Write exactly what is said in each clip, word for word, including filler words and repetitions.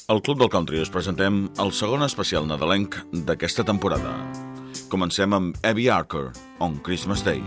Al Club del Country us presentem el segon especial nadalenc d'aquesta temporada. Comencem amb Abby Archer, on Christmas Day.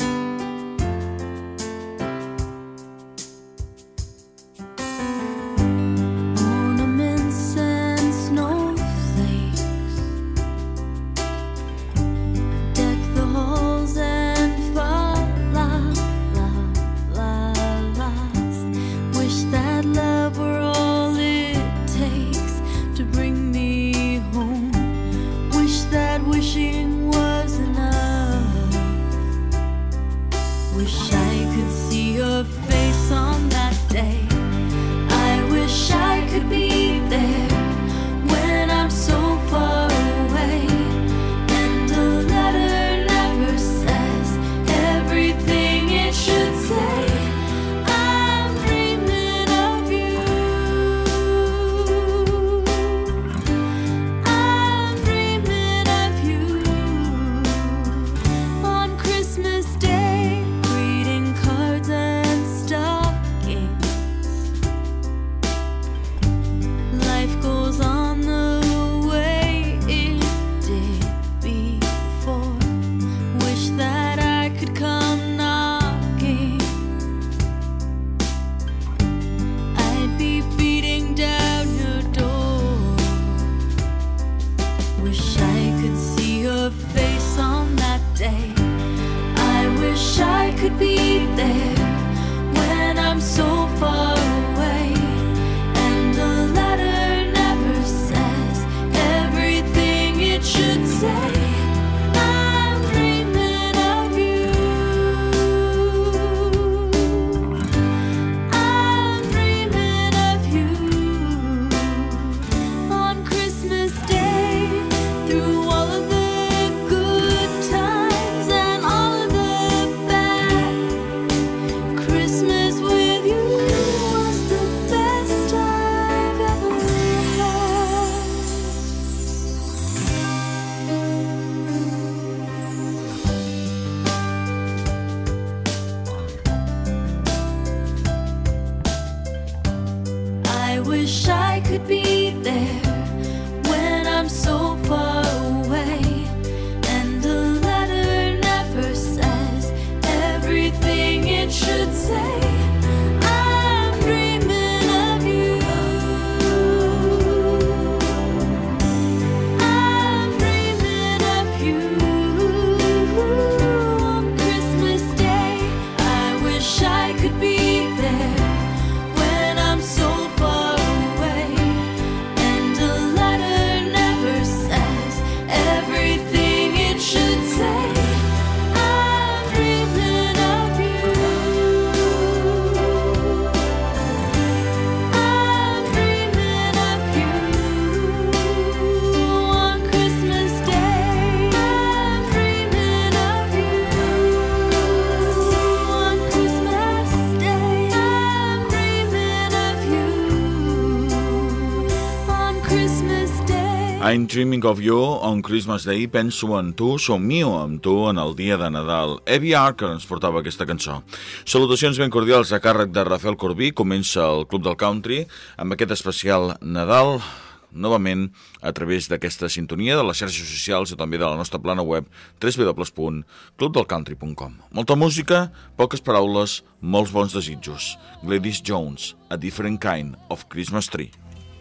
I'm dreaming of you on Christmas Day, penso en tu, somio amb tu en el dia de Nadal. Abby Archer ens portava aquesta cançó. Salutacions ben cordials a càrrec de Rafael Corbí. Comença el Club del Country amb aquest especial Nadal, novament a través d'aquesta sintonia de les xarxes socials i també de la nostra plana web w w w punt club del country punt com. Molta música, poques paraules, molts bons desitjos. Gladys Jones, A Different Kind of Christmas Tree.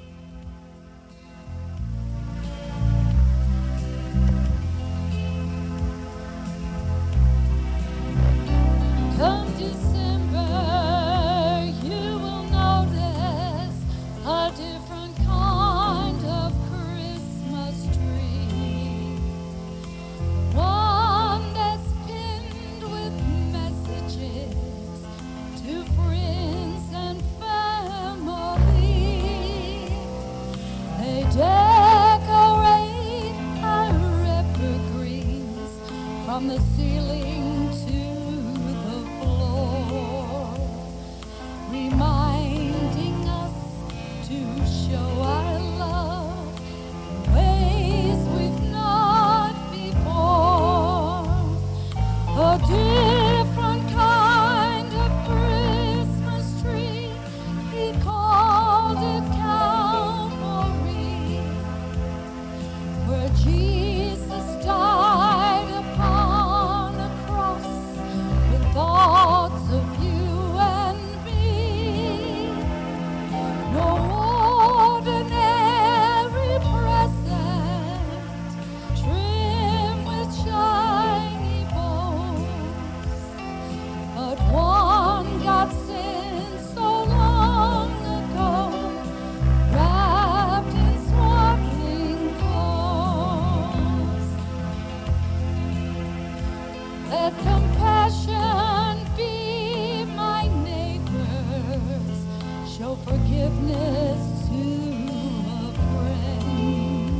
Come December, you will notice a different kind of Christmas tree. One that's pinned with messages to friends and family. forgiveness to a friend,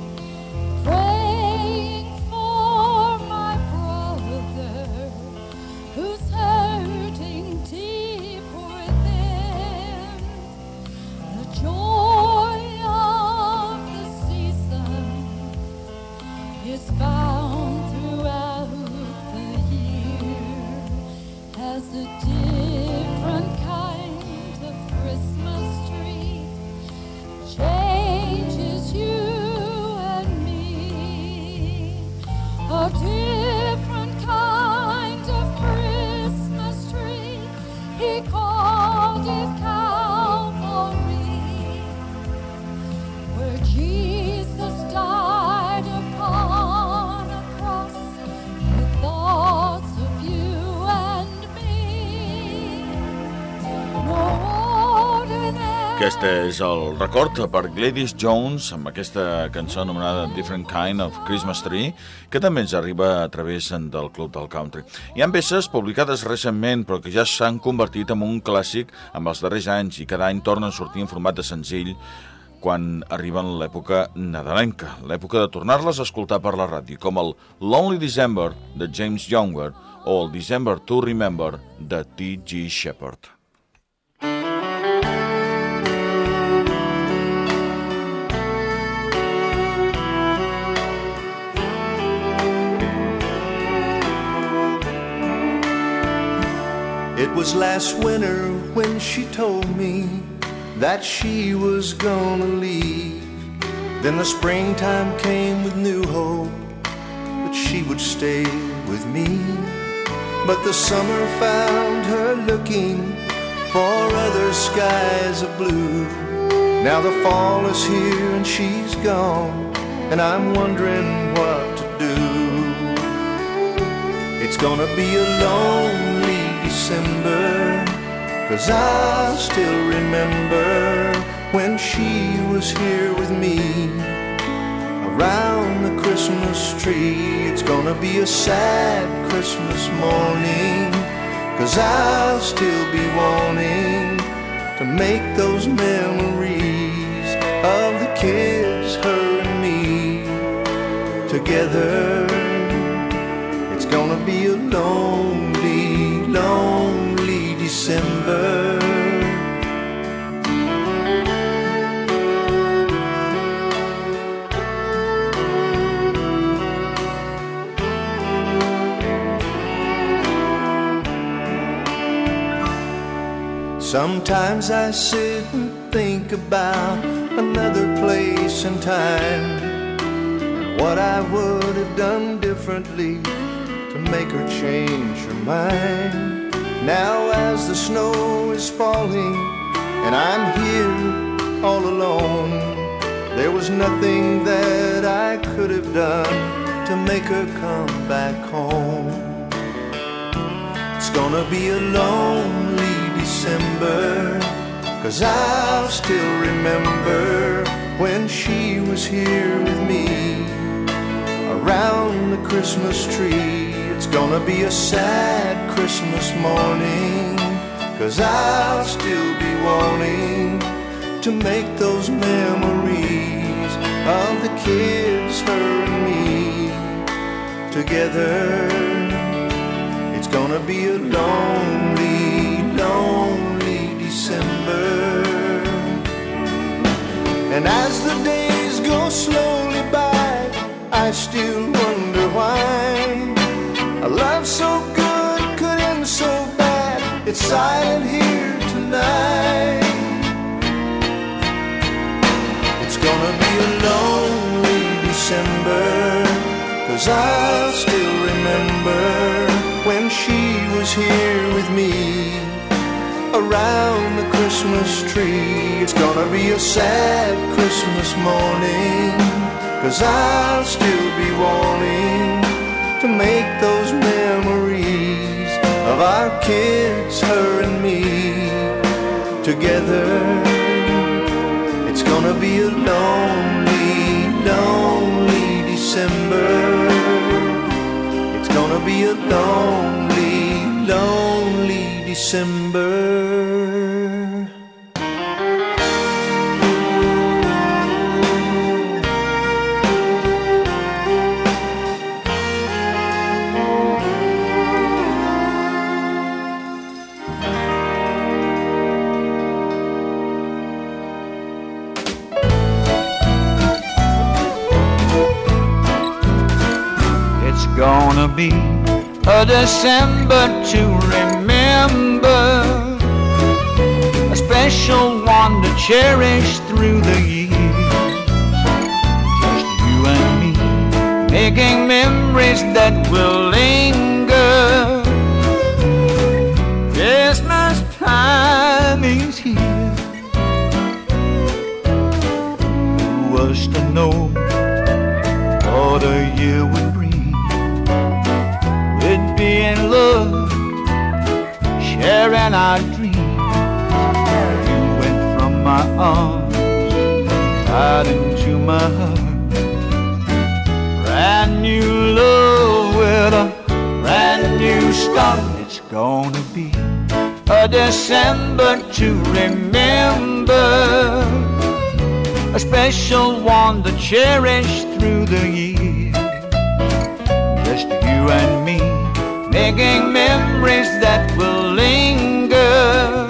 praying for my brother who's hurting deep within. The joy of the season is found throughout the year as a different kind of Christmas tree changes you and me. A different kind of Christmas tree, he called it Calvary, where Jesus died upon a cross with thoughts of you and me. No ordinary Aquest és el record per Gladys Jones amb aquesta cançó anomenada Different Kind of Christmas Tree, que també ens arriba a través del Club del Country. Hi ha peces publicades recentment però que ja s'han convertit en un clàssic amb els darrers anys i cada any tornen a sortir en format de senzill quan arriben l'època nadalenca, l'època de tornar-les a escoltar per la ràdio, com el Lonely December de James Younger o el December to Remember de T G Shepherd. It was last winter when she told me that she was gonna leave. Then the springtime came with new hope that she would stay with me. But the summer found her looking for other skies of blue. Now the fall is here and she's gone, and I'm wondering what to do. It's gonna be a lonely December, 'cause I still remember when she was here with me around the Christmas tree. It's gonna be a sad Christmas morning, 'cause I'll still be wanting to make those memories of the kids, her and me together. It's gonna be a lonely, lonely December. Sometimes I sit and think about another place and time, and what I would have done differently to make her change her mind. Now as the snow is falling and I'm here all alone, there was nothing that I could have done to make her come back home. It's gonna be a lonely December, 'cause I'll still remember when she was here with me around the Christmas tree. It's gonna be a sad Christmas morning, 'cause I'll still be wanting to make those memories of the kids, her and me together. It's gonna be a lonely, lonely December. And as the days go slowly by, I still wonder why a love so good could end so bad. It's silent here tonight. It's gonna be a lonely December, 'cause I'll still remember when she was here with me around the Christmas tree. It's gonna be a sad Christmas morning, 'cause I'll still be wanting to make those memories of our kids, her and me together. It's gonna be a lonely, lonely December. It's gonna be a lonely, lonely December. be a December to remember, a special one to cherish through the years. Just you and me, making memories that will linger. Christmas time is here. Who was to know what a year would bring? We'd be in love, sharing our dreams. You went from my arms right into my heart. Brand new love with a brand new start. It's gonna be a December to remember, a special one to cherish through the years. Just you and me, making memories that will linger.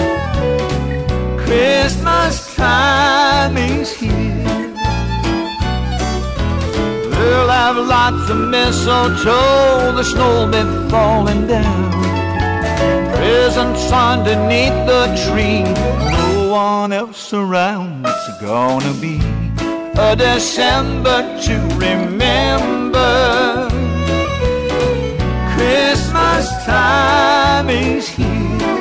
Christmas time is here. We'll have lots of mistletoe, the snow will be falling down, presents underneath the tree, no one else around. It's gonna be a December to remember. Christmas time is here.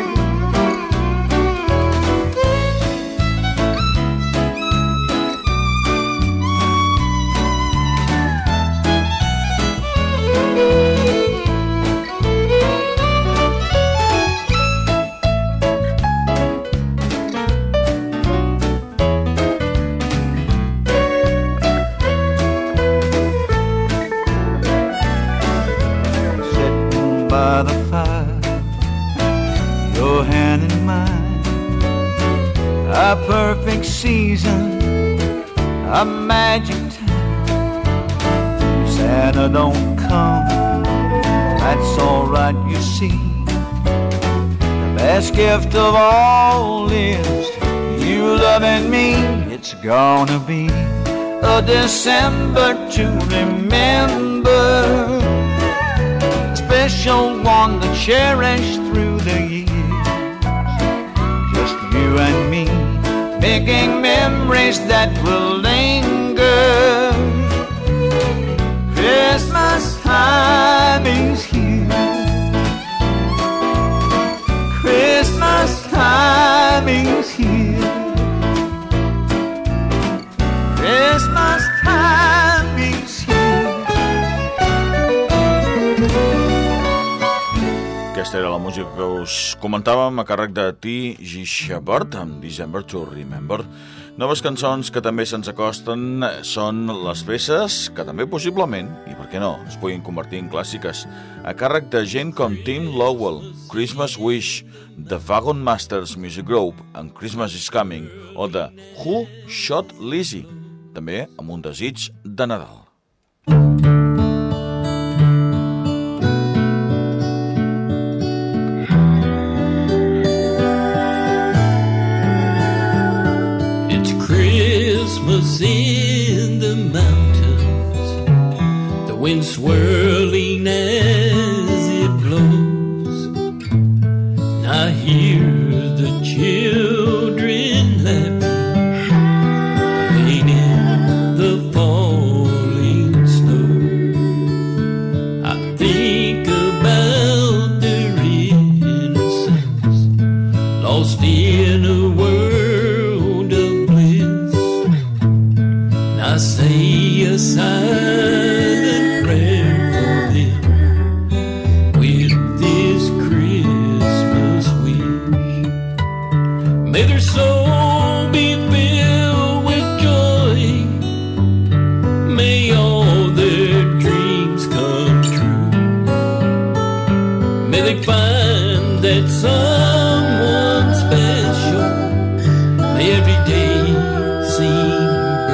By the fire, your hand in mine, a perfect season, a magic time. Santa don't come, that's alright, you see. The best gift of all is you loving me. It's gonna be a December to remember, special one to cherish through the years. Just you and me, making memories that will linger. Christmas time is here. Christmas time is here. Christmas time is here. Aquesta era la música que us comentàvem a càrrec de T G Shepard amb December to Remember. Noves cançons que també se'ns acosten són les peces que també possiblement, i per què no, es puguin convertir en clàssiques, a càrrec de gent com Tim Lowell, Christmas Wish, The Vagon Masters Music Group amb Christmas is Coming, o de Who Shot Lizzie, també amb un desig de Nadal. Christmas in the mountains, the wind swirling as it blows. I hear the children laughing, playing in the falling snow. I think about their innocence, lost in a world of bliss. I say a silent prayer for them with this Christmas wish. May their soul be filled with joy. May all their dreams come true. May they find that someone special. May every day seem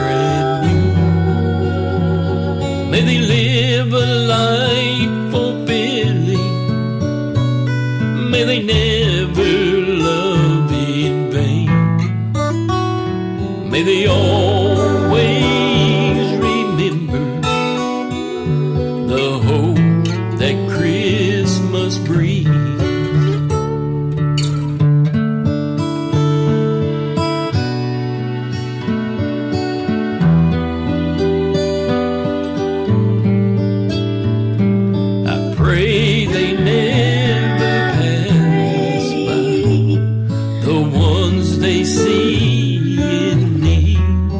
may they live a life fulfilling. May they never love in vain. May they always remember the hope they see in need.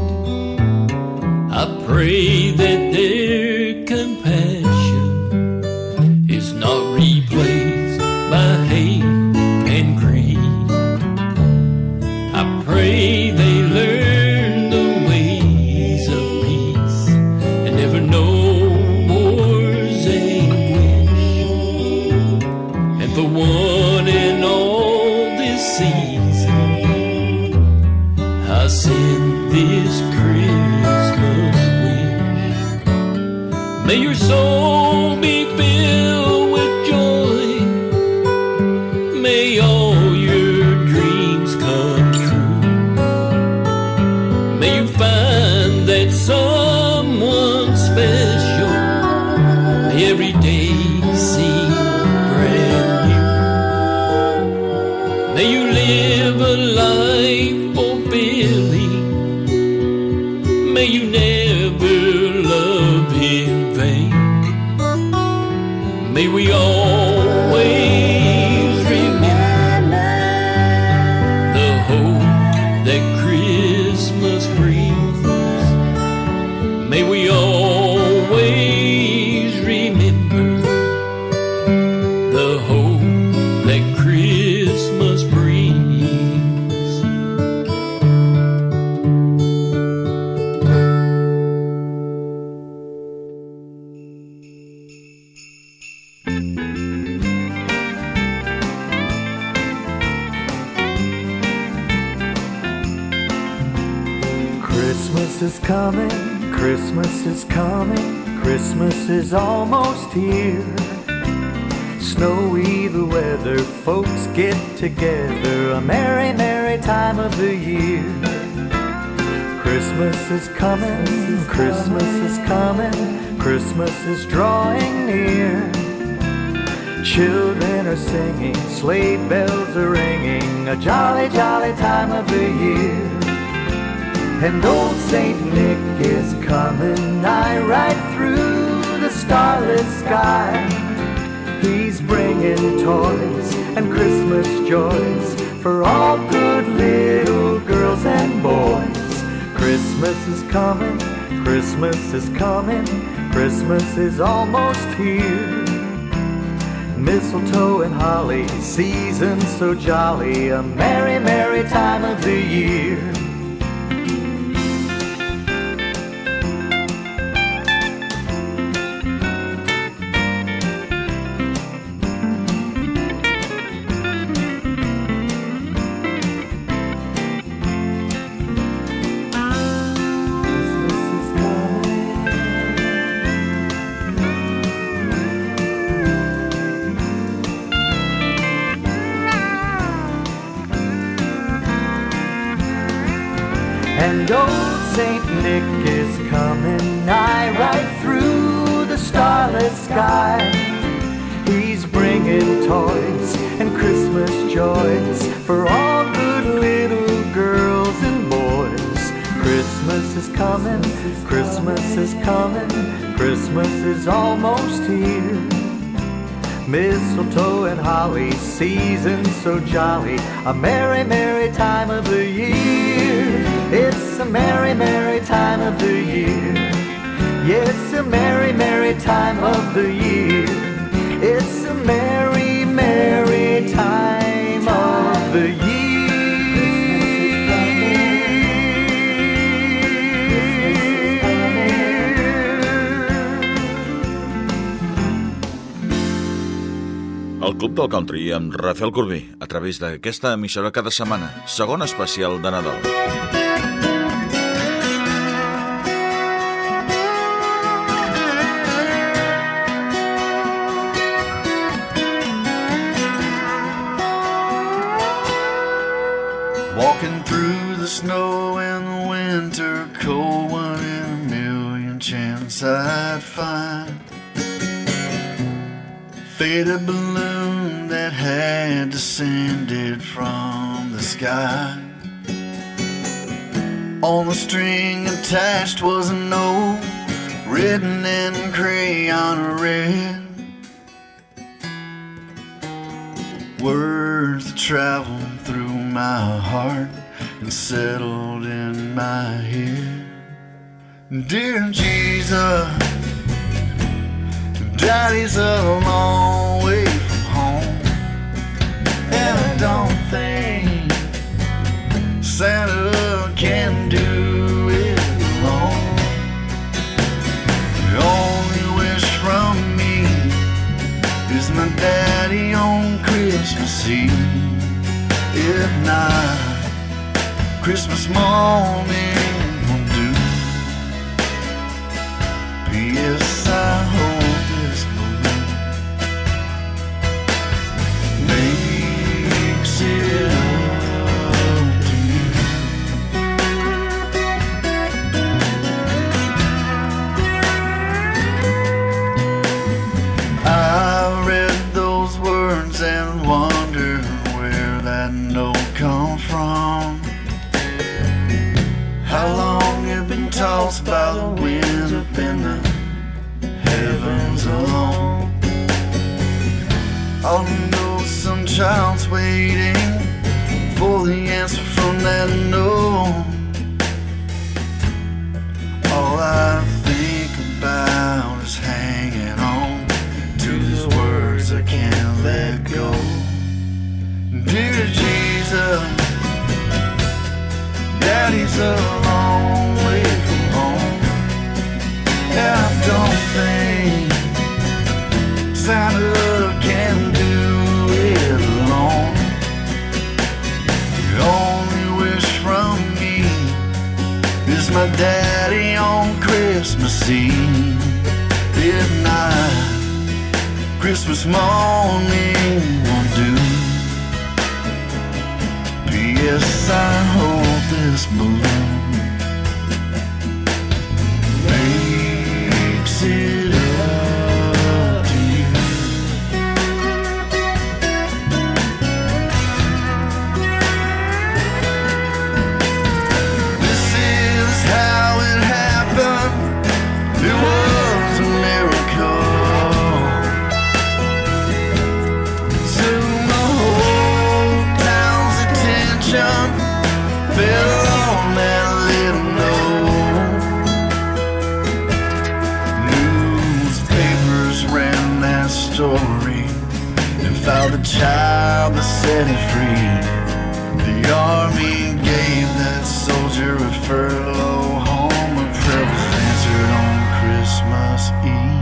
I pray that their compassion is not replaced by hate and greed. I pray they learn the ways of peace and never know war's anguish. And for one and all this season, I send this Christmas wish. May your soul be filled with joy. May all your dreams come true. May you find that someone special. May every day seem brand new. May you live a life fulfilling. May you never love in vain. May we always remember the hope that Christmas brings. May we always remember the hope that Christmas brings. Christmas is coming, Christmas is coming, Christmas is almost here. Snowy the weather, folks get together, a merry, merry time of the year. Christmas is coming, Christmas is coming, Christmas is drawing near. Children are singing, sleigh bells are ringing, a jolly, jolly time of the year. And old Saint Nick is coming nigh right through the starlit sky. He's bringing toys and Christmas joys for all good little girls and boys. Christmas is coming, Christmas is coming, Christmas is almost here. Mistletoe and holly, season so jolly, a merry, merry time of the year. And old Saint Nick is coming nigh right through the starlit sky. He's bringing toys and Christmas joys for all good little girls and boys. Christmas is coming, Christmas is coming, Christmas is almost here. Mistletoe and holly, season so jolly, a merry, merry time of the year. It's a merry, merry time of the year. Yes, a merry, merry time of the year. It's a merry, merry time of the year. El Club del Country amb Rafael Corbí a través d'aquesta emissora cada setmana, segon especial de Nadal. Walking through the snow in the winter cold, one in a million chance I'd find faded balloon that had descended from the sky. On the string attached was a note written in crayon red, words that traveled through my heart and settled in my head. Dear Jesus, Daddy's a long way from home, and I don't think Santa can do it alone. The only wish from me is my daddy on Christmas Eve. If not, Christmas morning will do. P S I hope this balloon makes it up to you. I read those words and wonder where that note come from. How long you've been tossed by the wind up in the heavens alone. All I know is some child's waiting for the answer from that note. All I think about is hanging on to these words I can't let go. Dear Jesus, Daddy's a long way from home, and I don't think Santa can do it alone. The only wish from me is my daddy on Christmas Eve. If not, Christmas morning won't do. P S I hope this balloon makes it up to you. This is how it happened. It was a miracle. Fell on that little note. Newspapers ran that story and found the child that set it free. The army gave that soldier a furlough home. A prayer was answered on Christmas Eve.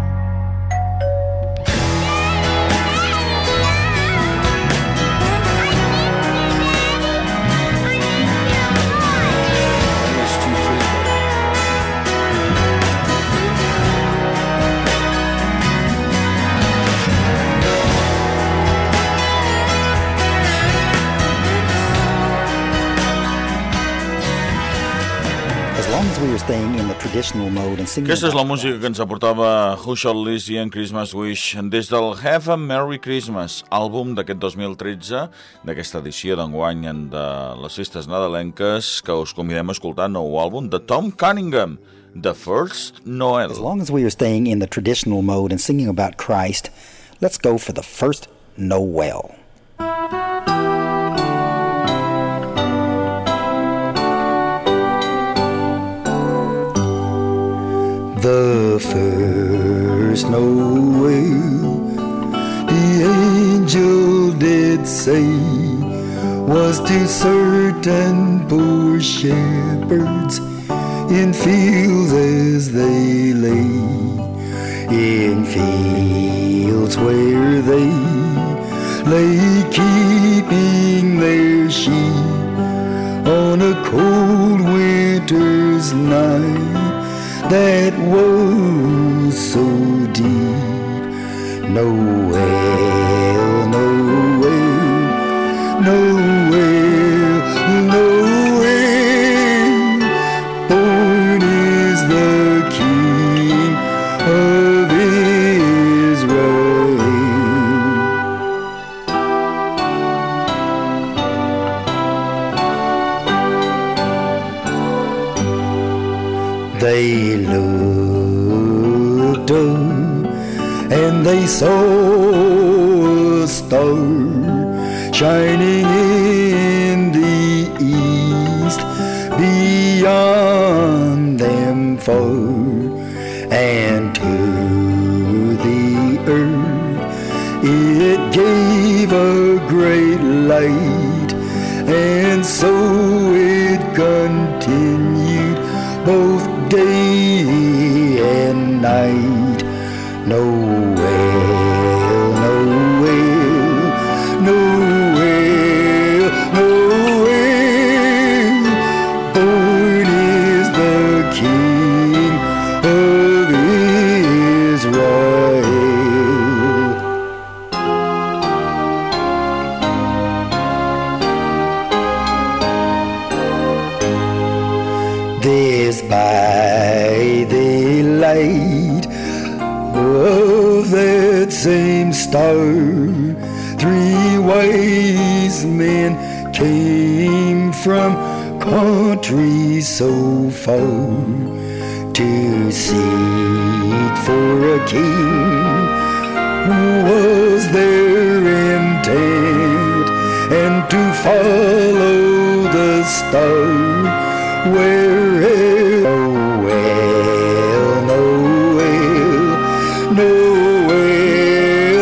Aquesta és la música que ens aportava Who Shall Lizzie en Christmas Wish des del Have a Merry Christmas, àlbum d'aquest dos mil tretze, d'aquesta edició d'enguany de les festes nadalenques, que us convidem a escoltar el nou àlbum de Tom Cunningham, The First Noel. As long as we are staying in the traditional mode and singing about Christ, let's go for the first Noel. The first Noel, the angel did say, was to certain poor shepherds in fields as they lay, in fields where they lay keeping their sheep on a cold winter's night that was so deep. Noel, Noel, Noel, Noel, born is the King of Israel. They looked up and they saw a star shining in so it continued both day and night. Noel, Noel, Noel, Noel, born is the King of Israel. There's by the light of that same star three wise men came from countries so far to seek for a king who was their intent, and to follow the star wherever. Noel, Noel, Noel,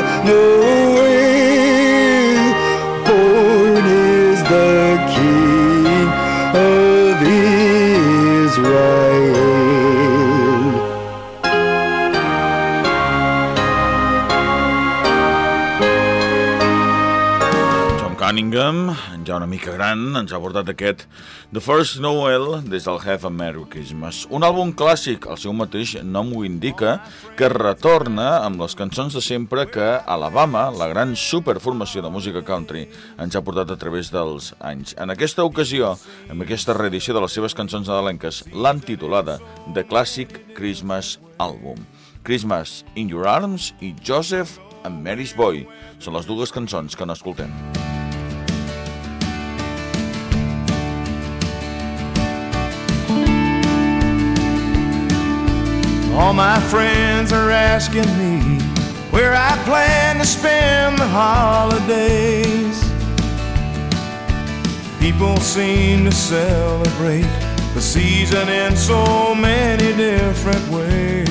Noel, born is the King of Israel. John Cunningham, ja una mica gran, ens ha portat aquest The First Noel des del Have a Merry Christmas. Un àlbum clàssic, el seu mateix nom ho indica, que retorna amb les cançons de sempre que Alabama, la gran superformació de música country, ens ha portat a través dels anys. En aquesta ocasió, amb aquesta reedició de les seves cançons nadalenques, l'han titulada The Classic Christmas Album. Christmas in Your Arms i Joseph and Mary's Boy són les dues cançons que n'escoltem. All my friends are asking me where I plan to spend the holidays. People seem to celebrate the season in so many different ways.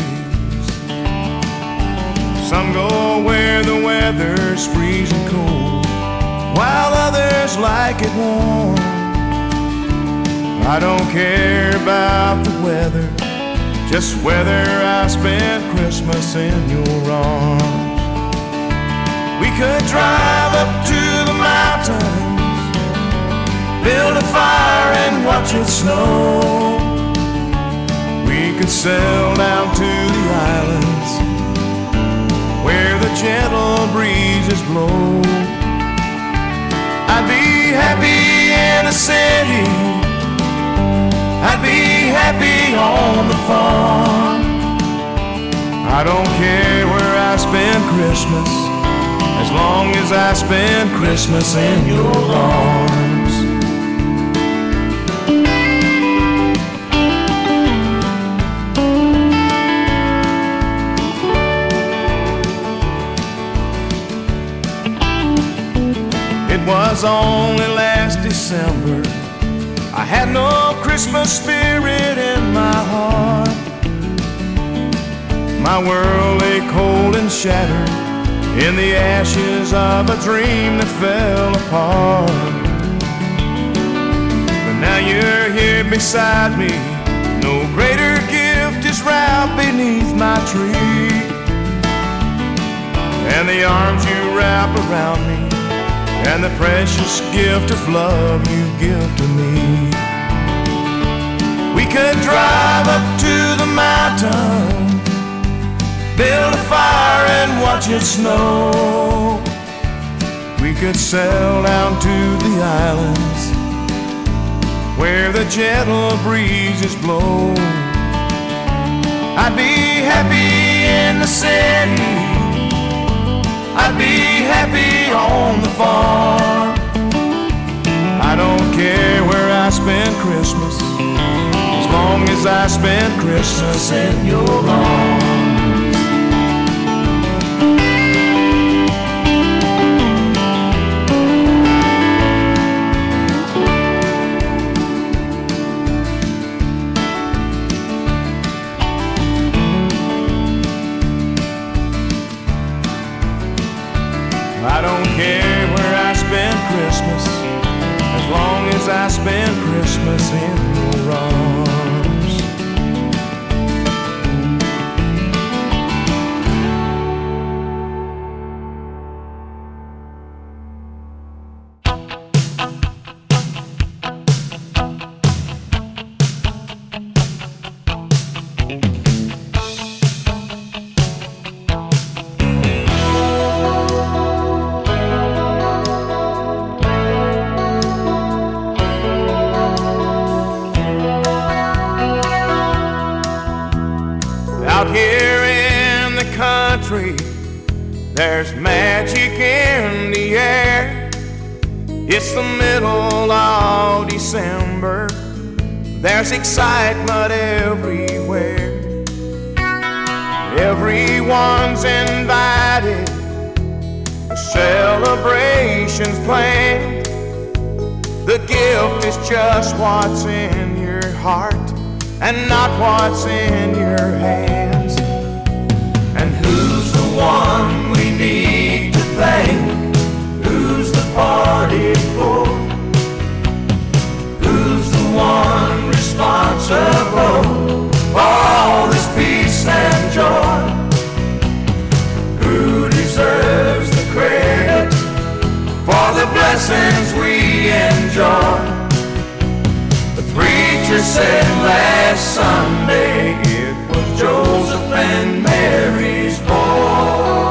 Some go where the weather's freezing cold, while others like it warm. I don't care about the weather, just whether I spend Christmas in your arms. We could drive up to the mountains, build a fire and watch it snow. We could sail down to the islands where the gentle breezes blow. I'd be happy in a city, I'd be happy on the farm. I don't care where I spend Christmas, as long as I spend Christmas in your arms. It was only last December, I had no Christmas spirit in my heart. My world lay cold and shattered in the ashes of a dream that fell apart. But now you're here beside me, no greater gift is wrapped beneath my tree. And the arms you wrap around me, and the precious gift of love you give to me. We could drive up to the mountain, build a fire and watch it snow. We could sail down to the islands where the gentle breezes blow. I'd be happy in the city, I'd be happy on the farm. I don't care where I spend Christmas, as long as I spend Christmas in your arms. I don't care where I spend Christmas, as long as I spend Christmas in your arms. Out here in the country, there's magic in the air. It's the middle of December, there's excitement everywhere. Everyone's invited, the celebration's planned. The gift is just what's in your heart and not what's in your hands. And who's the one we need to thank? Who's the party for? Who's the one responsible for all this peace and joy? Who deserves the credit for the blessings we enjoy? The preacher said last Sunday it was Joseph and Mary's boy.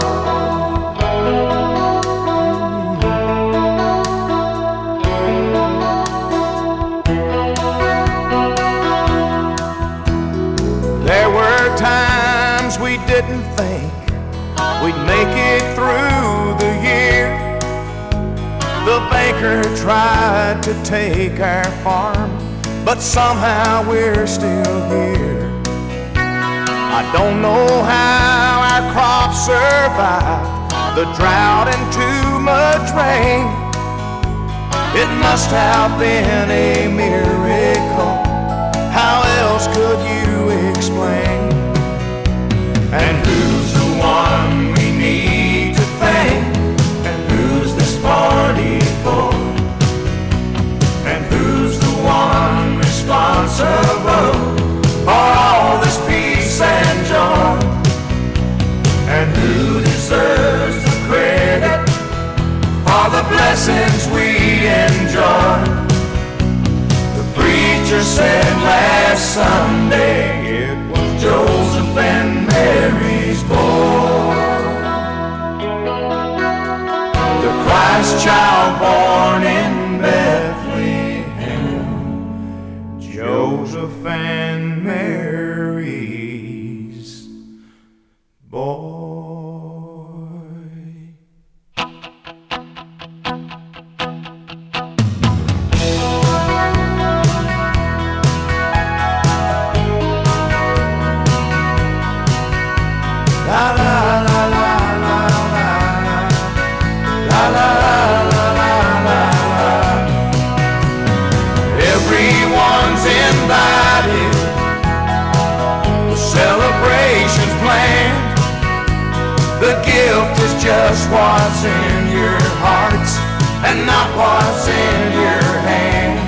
There were times we didn't think we'd make it through the year. The banker tried to take our farm, but somehow we're still here. I don't know how our crops survived the drought and too much rain. It must have been a miracle. How else could you explain? And who's the one we need to thank? And who's this party for? And who's the one responsible for all this peace and joy? And who deserves the credit for the blessings we enjoy? The preacher said last Sunday it was Joseph and Mary's boy. The Christ child born in Bethlehem, Joseph and Mary's boy. La la la la la la la la la la la. Everyone's invited, the celebration's planned. The gift is just what's in your hearts and not what's in your hands.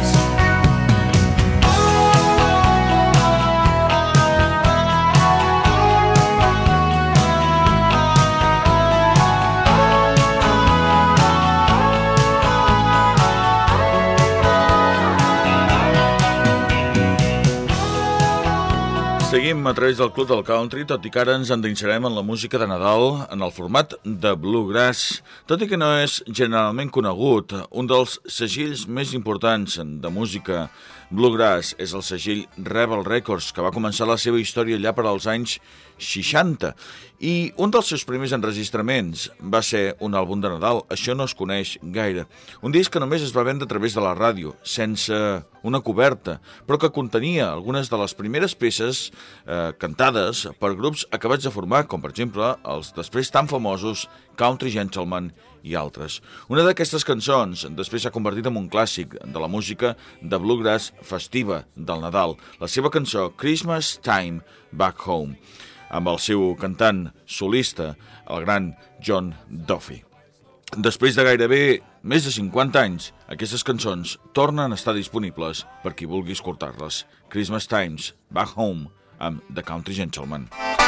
Seguim a través del Club del Country, tot i que ara ens endinsarem en la música de Nadal en el format de Bluegrass. Tot i que no és generalment conegut, un dels segells més importants de música Bluegrass és el segell Rebel Records, que va començar la seva història allà per als anys seixanta. I un dels seus primers enregistraments va ser un àlbum de Nadal, això no es coneix gaire. Un disc que només es va vendre a través de la ràdio, sense una coberta, però que contenia algunes de les primeres peces eh, cantades per grups acabats de formar, com per exemple els després tan famosos Country Gentlemen i altres. Una d'aquestes cançons després s'ha convertit en un clàssic de la música de bluegrass festiva del Nadal, la seva cançó Christmas Time Back Home, amb el seu cantant solista, el gran John Duffy. Després de gairebé més de cinquanta anys, aquestes cançons tornen a estar disponibles per qui vulgui escoltar-les. Christmas Times, Back Home, amb The Country Gentleman.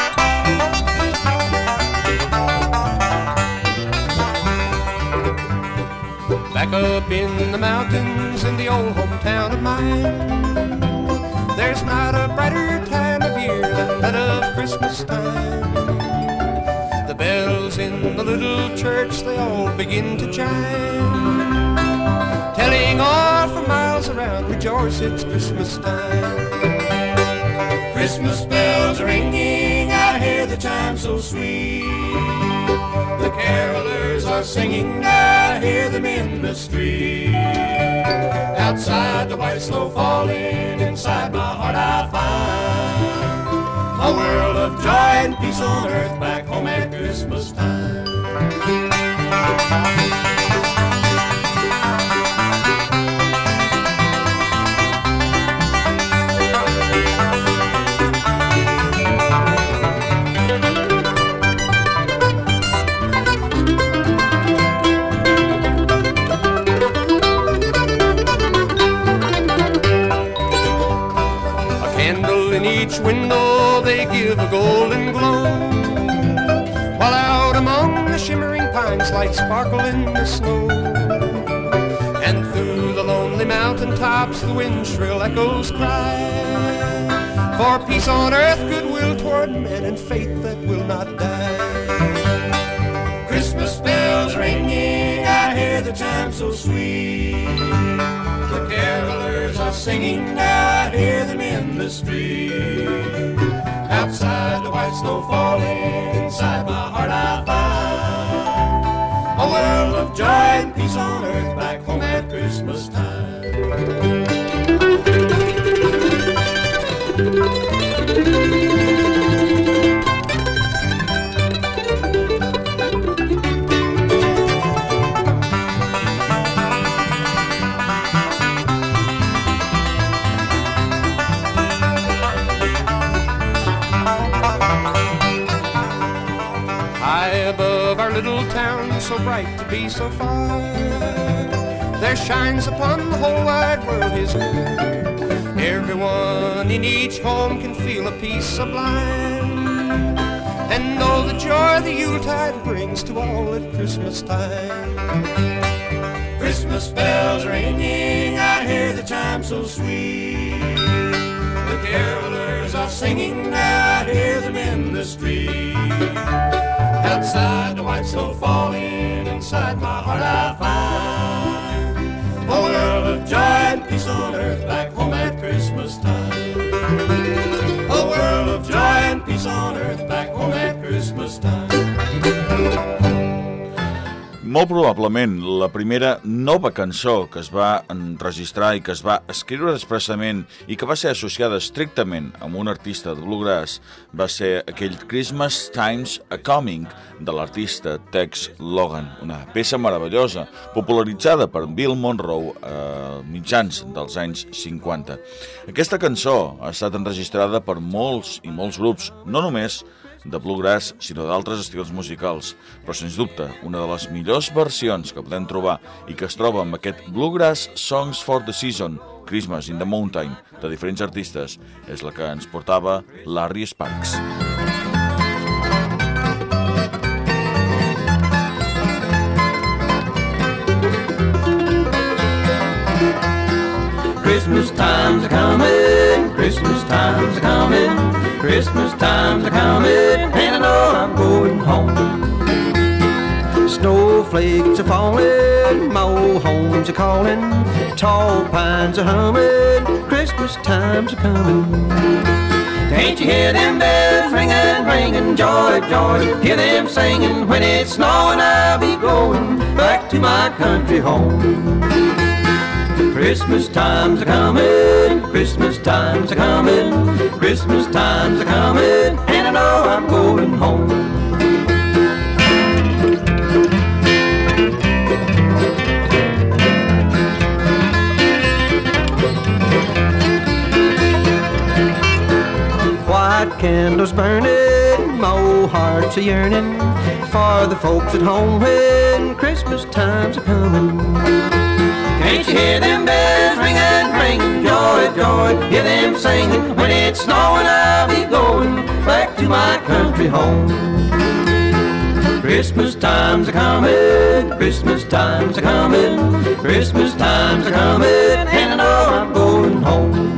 Back up in the mountains in the old hometown of mine, there's not a brighter time of year than that of Christmas time. The bells in the little church, they all begin to chime, telling all for miles around, rejoice, it's Christmas time. Christmas bells are ringing, I hear the chime so sweet. The carolers are singing, I hear them in the street. Outside the white snow falling, inside my heart I find a world of joy and peace on earth back home at Christmas time. Each window they give a golden glow, while out among the shimmering pines lights sparkle in the snow. And through the lonely mountain tops the wind shrill echoes cry, for peace on earth, goodwill toward men, and faith that will not die. Christmas bells ringing, I hear the chime so sweet. The carolers are singing, I hear them in the street. Outside the white snow falling, inside my heart I find a world of joy and peace on earth back home at Christmas time. Little town so bright to be so far, there shines upon the whole wide world his light. Everyone in each home can feel a peace sublime, and know the joy the Yuletide brings to all at Christmas time. Christmas bells ringing, I hear the chime so sweet. The carolers are singing, I hear them in the street. Outside the white snow falling, inside my heart I find a world of joy and peace on earth back home at Christmas time. A world of joy and peace on earth back home at Christmas time. Molt probablement la primera nova cançó que es va enregistrar i que es va escriure expressament i que va ser associada estrictament amb un artista de bluegrass va ser aquell Christmas Times a Coming de l'artista Tex Logan, una peça meravellosa popularitzada per Bill Monroe a mitjans dels anys cinquanta. Aquesta cançó ha estat enregistrada per molts i molts grups, no només de bluegrass, sinó d'altres estils musicals, però sens dubte una de les millors versions que podem trobar i que es troba amb aquest Bluegrass Songs for the Season, Christmas in the Mountain, de diferents artistes, és la que ens portava Larry Sparks. Christmas time's a-comin', Christmas time's a-comin', Christmas time's a-comin', and I know I'm going home. Snowflakes are falling, my old home's a-calling, tall pines are humming, Christmas time's a-comin'. Can't you hear them bells ringin', ringin', joy, joy, hear them singin', when it's snowing I'll be going back to my country home. Christmas time's a-comin', Christmas time's a-comin', Christmas time's a-comin', and I know I'm going home. White candles burning, my old heart's a yearning for the folks at home when Christmas time's a coming. Can't you hear them bells ringing, ringing, joy, joy, hear them singing, when it's snowing I'll be going back to my country home. Christmas time's a coming, Christmas time's a coming, Christmas time's a coming, and I know I'm going home.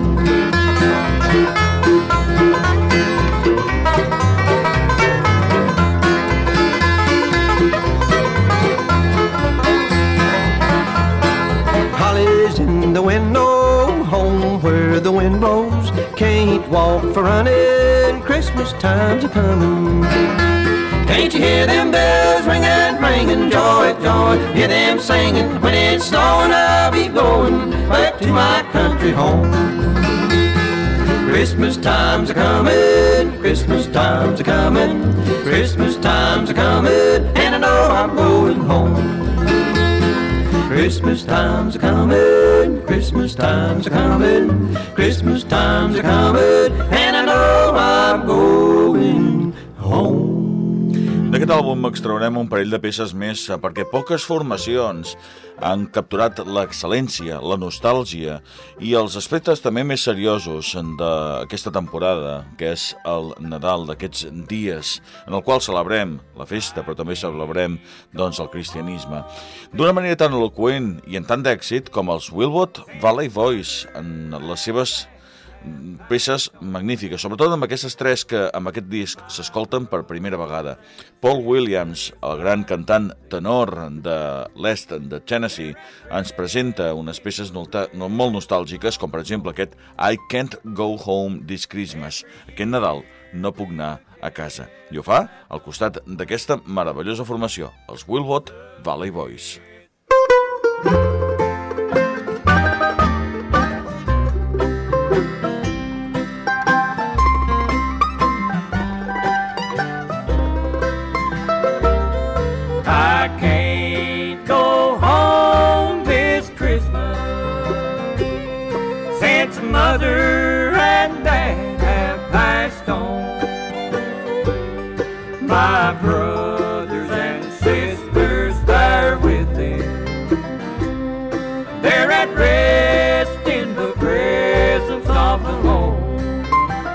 Holly's in the window, home where the wind blows, can't walk for running, Christmas time's a coming. Can't you hear them bells ringing, ringing, joy, joy, hear them singing, when it's snowing I'll be going back to my country home. Christmas time's a coming, Christmas time's a coming, Christmas time's a coming, and I know I'm going home. Christmas time's a coming, Christmas time's a coming, Christmas time's a coming, and I know I'm going home. D'aquest àlbum extraurem un parell de peces més perquè poques formacions han capturat l'excel·lència, la nostàlgia i els aspectes també més seriosos d'aquesta temporada, que és el Nadal, d'aquests dies en el qual celebrem la festa, però també celebrem doncs, el cristianisme. D'una manera tan eloqüent i en tant d'èxit com els Wilwood Valley Boys en les seves peces magnífiques, sobretot amb aquestes tres que amb aquest disc s'escolten per primera vegada. Paul Williams, el gran cantant tenor de l'est de Tennessee, ens presenta unes peces molt nostàlgiques, com per exemple aquest I Can't Go Home This Christmas. Aquest Nadal no puc anar a casa. I ho fa al costat d'aquesta meravellosa formació, els Wilwood Valley Boys. Mother and Dad have passed on. My brothers and sisters, they're with them. They're at rest in the presence of the Lord.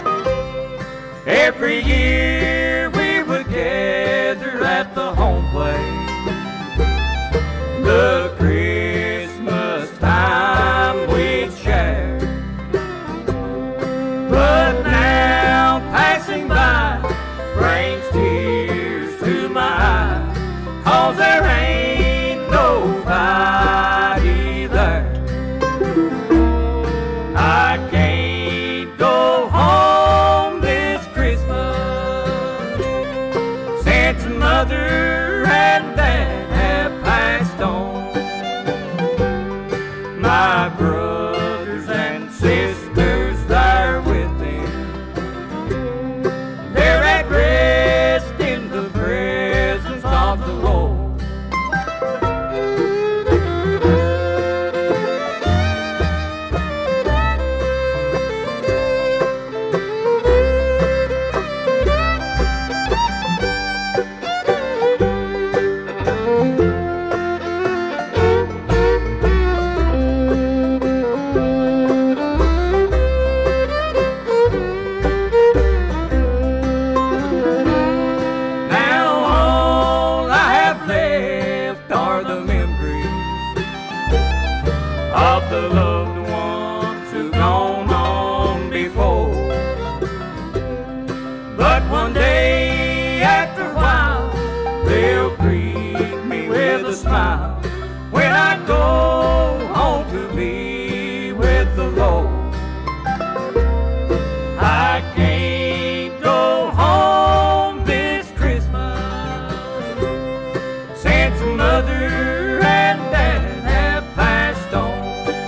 Every year we would gather at the home place. The Christmas time we'd share. But now passing by brings tears to my eyes, 'cause there ain't nobody there. I can't go home this Christmas since Mother and Dad have passed on. My brothers and sisters, they're with them. They're at rest in the presence of the Lord. The loved ones who've gone on before. But one day after a while they'll greet me with a smile when I go home to be with the Lord. I can't go home this Christmas since Mother and Dad have passed on.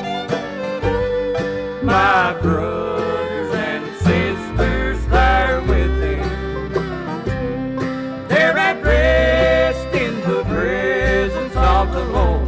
My brothers and sisters, they're with them. They're at rest in the presence of the Lord.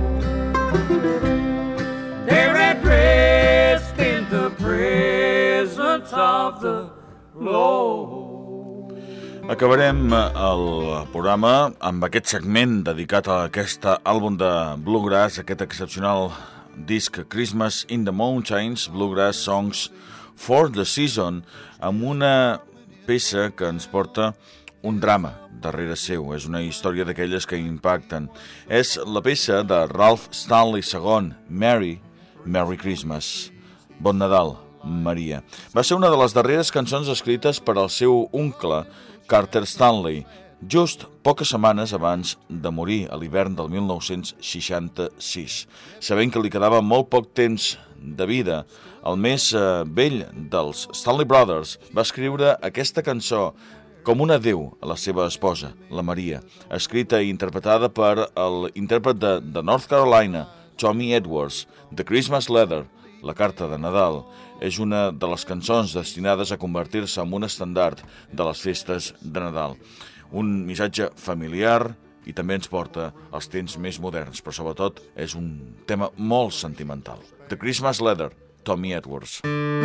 They're at rest in the presence of the Lord. Acabarem el programa amb aquest segment dedicat a aquest àlbum de Bluegrass, aquest excepcional disc Christmas in the Mountains, Bluegrass Songs for the Season, amb una peça que ens porta un drama darrere seu. És una història d'aquelles que impacten. És la peça de Ralph Stanley segon, Mary, Merry Christmas. Bon Nadal, Maria. Va ser una de les darreres cançons escrites per al seu oncle, Carter Stanley, just poques setmanes abans de morir a l'hivern del mil nou-cents seixanta-sis. Sabent que li quedava molt poc temps de vida, el més eh, vell dels Stanley Brothers va escriure aquesta cançó com un adeu a la seva esposa, la Maria, escrita i interpretada per l'intèrpret de, de North Carolina, Tommy Edwards, The Christmas Letter, la carta de Nadal. És una de les cançons destinades a convertir-se en un estandard de les festes de Nadal. Un missatge familiar i també ens porta als temps més moderns, però sobretot és un tema molt sentimental. The Christmas Letter, Tommy Edwards.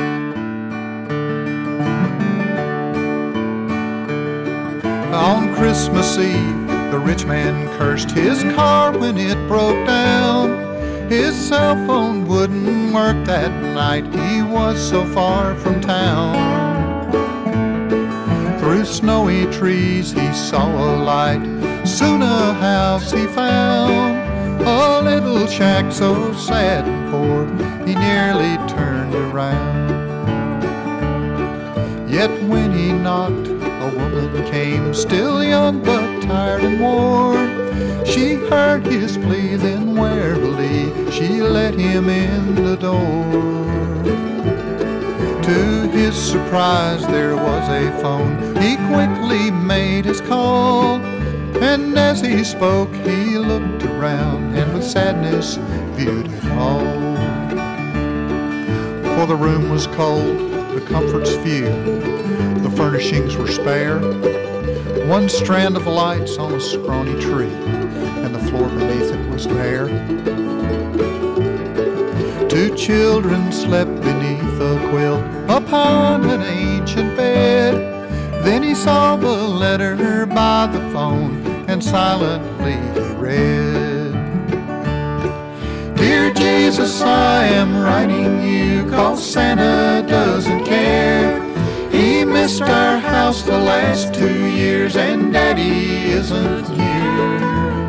On Christmas Eve, the rich man cursed his car when it broke down. His cell phone wouldn't work that night, he was so far from town. Through snowy trees he saw a light, soon a house he found. A little shack so sad and poor, he nearly turned around. Yet when he knocked, a woman came, still young but tired and worn. She heard his plea, then warily she let him in the door. To his surprise there was a phone, he quickly made his call. And as he spoke he looked around and with sadness viewed it all. For the room was cold, the comforts few, the furnishings were spare. One strand of lights on a scrawny tree, and the floor beneath it was bare. Two children slept beneath a quilt upon an ancient bed. Then he saw the letter by the phone, and silently he read. Dear Jesus, I am writing you 'cause Santa doesn't care. He missed our house the last two years and Daddy isn't here.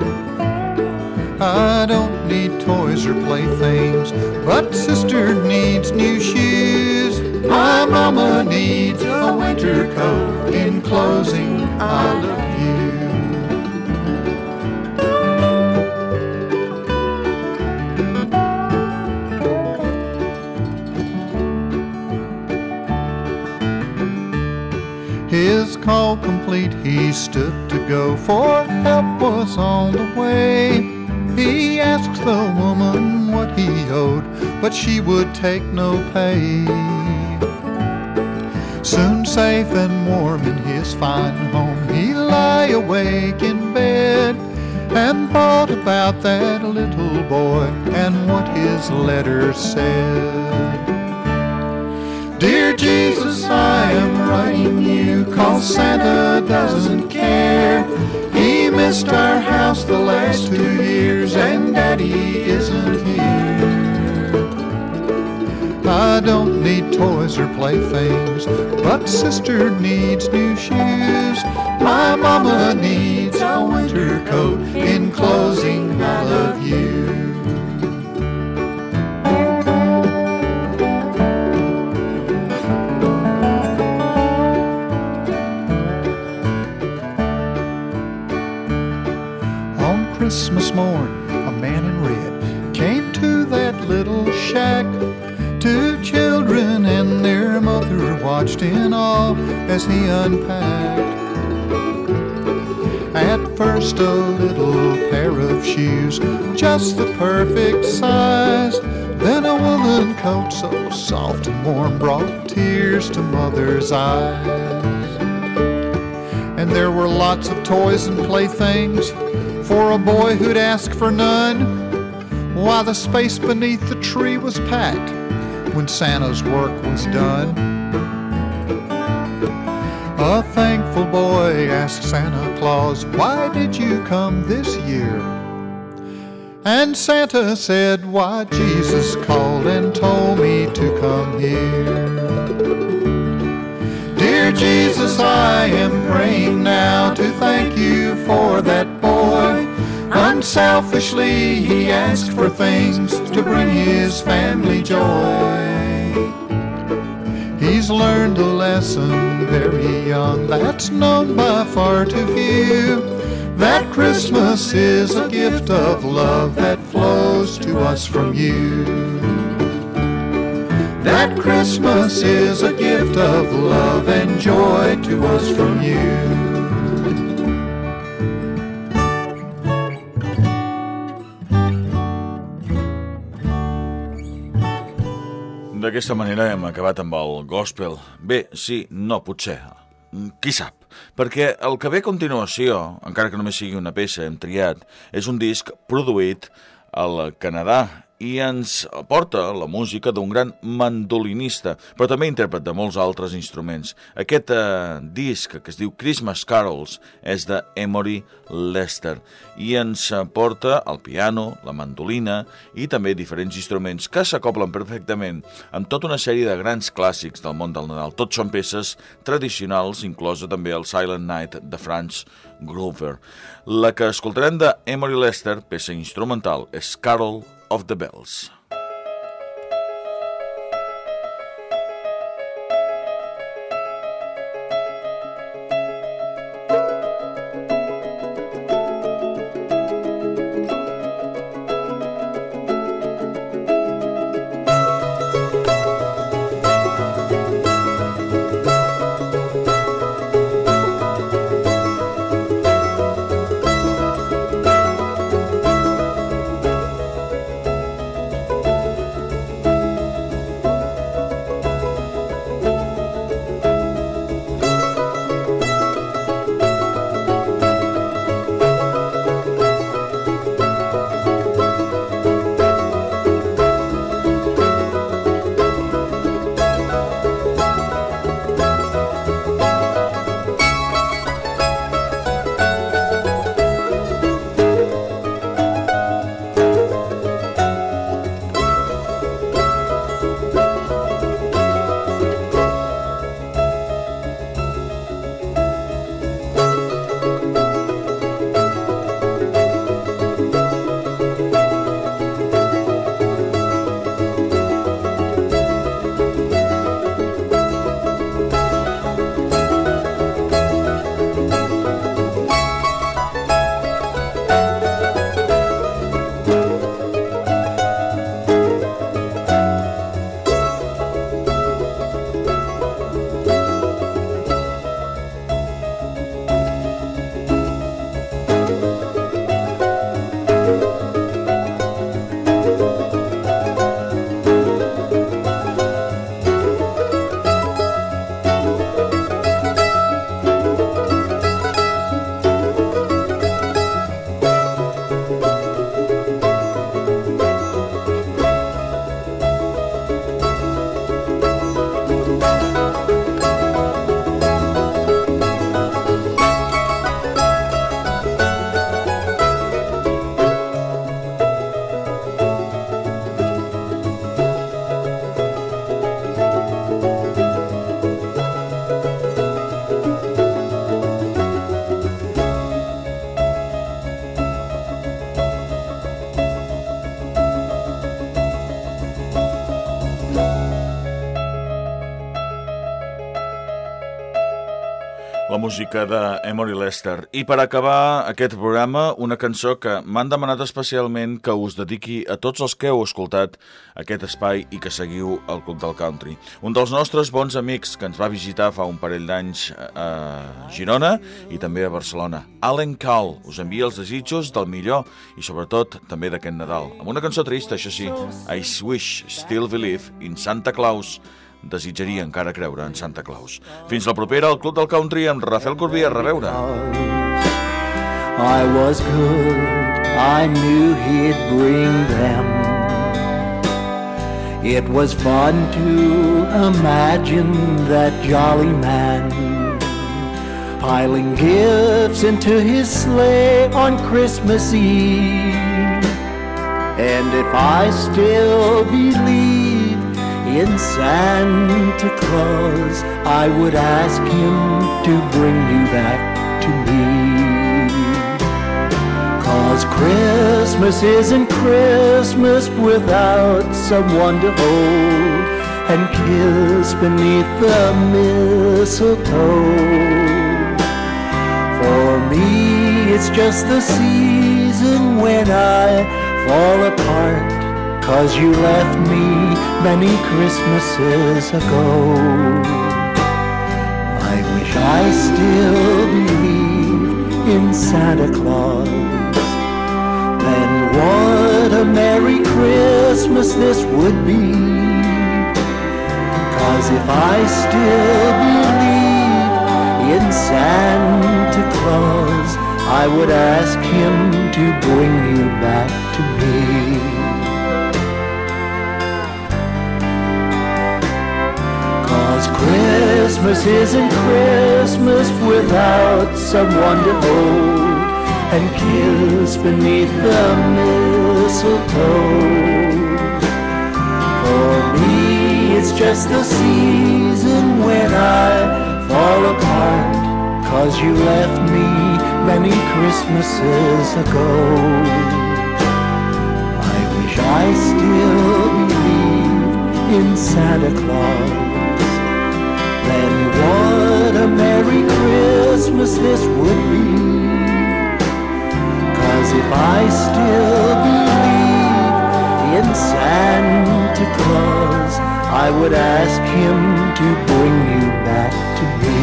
I don't need toys or playthings, but Sister needs new shoes. My mama needs a winter coat. In closing, I love you. His call complete, he stood to go, for help was on the way. He asked the woman what he owed, but she would take no pay. Soon safe and warm in his fine home, he lay awake in bed and thought about that little boy and what his letter said. Dear Jesus, I am writing you 'cause Santa doesn't care. He missed our house the last two years and Daddy isn't here. I don't need toys or playthings, but Sister needs new shoes. My mama needs a winter coat. In closing, I love you. Christmas morn, a man in red came to that little shack. Two children and their mother watched in awe as he unpacked. At first a little pair of shoes, just the perfect size. Then a woolen coat so soft and warm brought tears to Mother's eyes. And there were lots of toys and playthings for a boy who'd ask for none. Why, the space beneath the tree was packed when Santa's work was done. A thankful boy asked Santa Claus, "Why did you come this year?" And Santa said, "Why, Jesus called and told me to come here." Dear Jesus, I am praying now to thank you for that boy. Unselfishly he asked for things to bring his family joy. He's learned a lesson very young that's known by far too few, that Christmas is a gift of love that flows to us from you. That Christmas is a gift of love and joy to us from you. D'aquesta manera hem acabat amb el gospel. Bé, sí, no, potser. Qui sap? Perquè el que ve a continuació, encara que només sigui una peça, hem triat, és un disc produït al Canadà i ens aporta la música d'un gran mandolinista, però també intèrpret de molts altres instruments. Aquest eh, disc, que es diu Christmas Carols, és de Emory Lester i ens aporta el piano, la mandolina i també diferents instruments que s'acoplen perfectament amb tota una sèrie de grans clàssics del món del Nadal. Tots són peces tradicionals, inclosa també el Silent Night de Franz Gruber. La que escoltarem de Emory Lester, peça instrumental, és Carol of the Bells. La música d'Emory Lester. I per acabar aquest programa, una cançó que m'han demanat especialment que us dediqui a tots els que heu escoltat aquest espai i que seguiu el Club del Country. Un dels nostres bons amics que ens va visitar fa un parell d'anys a Girona i també a Barcelona, Alan Call, us envia els desitjos del millor i sobretot també d'aquest Nadal. Amb una cançó trista, això sí, I Wish Still Believe in Santa Claus. Desitjaria encara creure en Santa Claus. Fins la propera al Club del Country amb Rafael Corbí. A reveure. I was good, I knew he'd bring them. It was fun to imagine that jolly man piling gifts into his sleigh on Christmas Eve. And if I still believe in Santa Claus, I would ask him to bring you back to me. 'Cause Christmas isn't Christmas without someone to hold and kiss beneath the mistletoe. For me, it's just the season when I fall apart, 'cause you left me many Christmases ago. I wish I still believed in Santa Claus. Then what a Merry Christmas this would be. 'Cause if I still believe in Santa Claus, I would ask him to bring you back to me. Christmas isn't Christmas without someone to hold and kiss beneath the mistletoe. For me, it's just the season when I fall apart, 'cause you left me many Christmases ago. I wish I still believed in Santa Claus. Then what a Merry Christmas this would be. 'Cause if I still believe in Santa Claus, I would ask him to bring you back to me.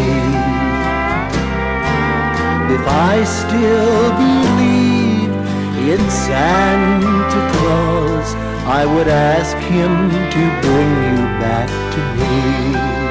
If I still believe in Santa Claus, I would ask him to bring you back to me.